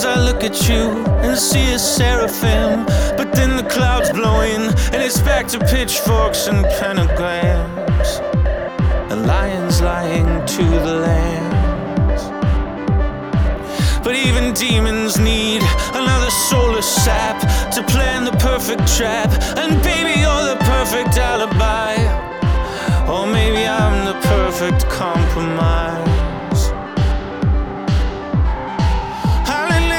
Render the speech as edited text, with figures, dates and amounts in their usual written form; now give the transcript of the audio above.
Sometimes I look at you and see a seraphim, but then the clouds blow in and it's back to pitchforks and pentagrams, and lions lying to the lambs. But even demons need another solar sap to plan the perfect trap, and baby, you're the perfect alibi. Or maybe I'm the perfect compromise.